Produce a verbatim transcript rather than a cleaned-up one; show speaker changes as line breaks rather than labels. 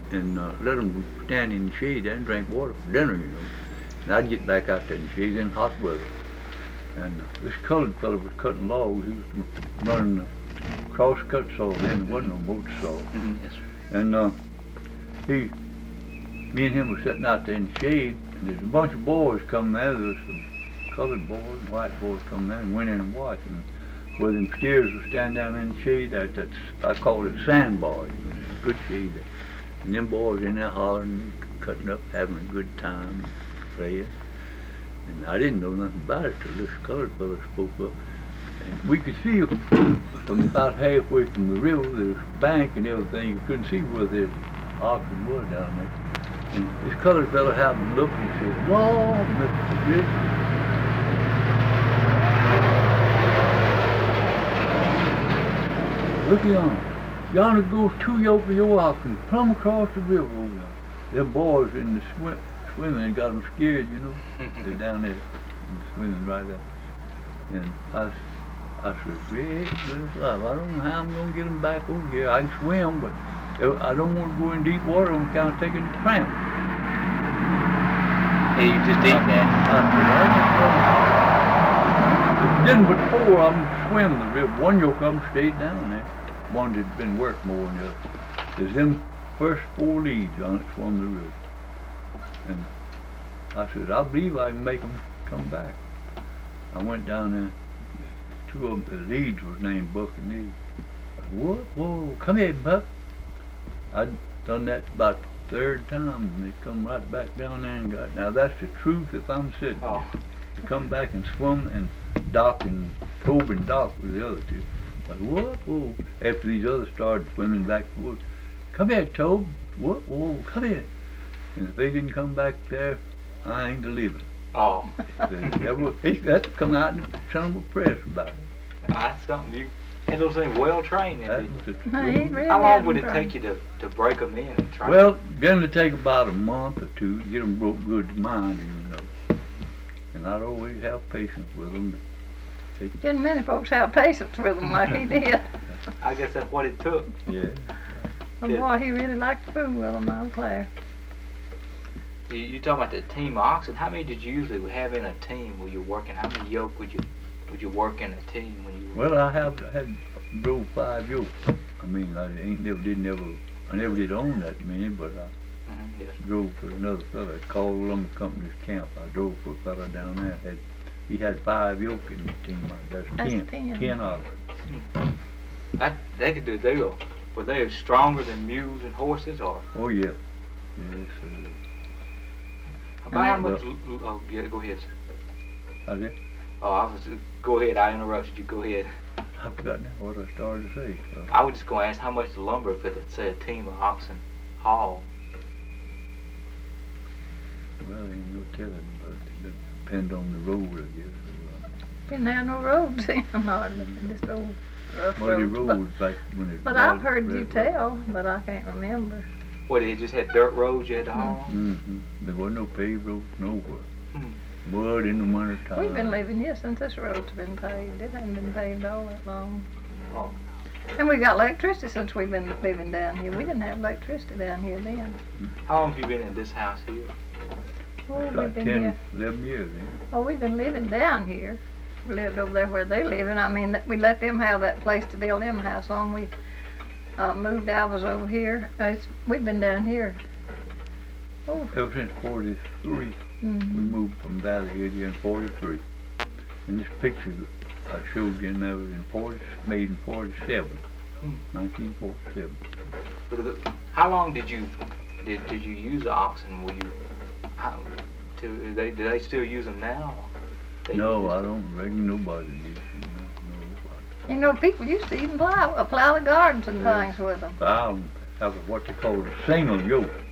and uh, let them stand in the shade and drink water for dinner, you know. And I'd get back out there in the shade in hot weather. And uh, this colored fellow was cutting logs. He was running a cross-cut saw then. There wasn't no motor saw.
Mm-hmm. Yes, sir.
And uh, he, me and him were sitting out there in the shade, and there's a bunch of boys coming out of us, some colored boys and white boys coming out and went in and watched. And where them steers were standing down in the shade, that, that's, I call it sandbar. You know, good shade there. And them boys in there hollering, cutting up, having a good time, playing. And I didn't know nothing about it till this colored fellow spoke up. And we could see from about halfway from the river, there's a bank and everything. You couldn't see where there's oxen was down there. And this colored fellow happened to look and he said, "Whoa, Mister Rich." Look yonder. Yonder goes two yoke of your oxen plumb across the river over there. Them boys in the swim, swimming and got them scared, you know. They're down there swimming right there. And I, I said, "Red, good life. I don't know how I'm going to get them back over here. I can swim, but I don't want to go in deep water. I'm kind of taking a tramp."
Yeah, you just did that.
I said, "I just, uh, then before I'm swimming the river, one yoke of them stayed down there. One that had been worked more than the other. There's them first four leads on it swum the river." And I said, "I believe I can make them come back." I went down there. Two of them, the leads was named Buck and Lee. "Whoa, whoa, come here, Buck." I'd done that about the third time, and they come right back down there and got. Now that's the truth if I'm sitting
Oh.
there. Come back and swim, and Doc and Tobe and Doc were the other two. Like, whoa, whoa. After these others started swimming back towards, "Come here, Tobe. Whoa, whoa, come here." And if they didn't come back there, I ain't to living.
Oh.
They were, they had to come out and son of a press about it.
That's something you had those things well trained in.
That
didn't
was the
No,
truth.
he really
How long would it
hadn't
take you to, to break them in and train?
Well, going to take about a month or two to get them broke good to mind, you know. And I'd always have patience with them. Take,
Didn't many folks have patience with him like he did.
I guess that's what it took.
yeah.
But boy, he really liked to fool with them, I'm glad.
You, you talking about the team of oxen? How many did you usually have in a team when you're working? How many yoke would you would you work in a team when you?
Well, I have had drove five yokes. I mean, I ain't never did never. I never did own that many, but I
Mhm, yes.
drove for another fella at Caldwell Lumber Company's camp. I drove for a fella down there. Had he had five yoke in the team. That's,
That's
ten.
ten.
Ten of them.
That they could do. They were were they stronger than mules and horses, or
Oh yeah. Yes. Uh,
about how
And
much? Oh, yeah, go ahead.
how's that?
Oh, I was. Go ahead. I interrupted you. Go ahead.
I forgot now what I started to say. Uh,
I was just going to ask how much the lumber could, say, a team of oxen haul.
well, ain't no telling, but it depends on the road, I guess.
Didn't have no roads then, hardly, just old rough
Muddy
roads.
roads back when it.
But, but I've heard you tell, but I can't remember.
What, they just had dirt roads you had to haul?
Mm-hmm. There wasn't no paved roads nowhere.
Hmm.
Mud in the winter time.
We've been living here since this road's been paved. It hasn't been paved all that long.
Oh.
And we got electricity since we've been living down here. We didn't have electricity down here then.
How long have you been in this house here?
Oh, we've
Like
been
ten,
here.
eleven years, eh?
Oh, we've been living down here. We lived over there where they live, and I mean, that- we let them have that place to build them a house on. We uh, moved Alva's over here. Uh, it's, we've been down here. Oh,
Ever since forty-three, we
mm-hmm.
moved from Valley here in forty-three. And this picture I showed you now was in forty, made in forty-seven,
Hmm.
nineteen forty-seven.
But the- How long did you did, did you use the oxen? Were you how, to, they, do they still use them now? They
No,
use
I
them?
don't reckon nobody did. No,
You know, people used to even plow, uh, plow the gardens and
Yeah.
things with them.
nobody. I have a, what they call a single yoke.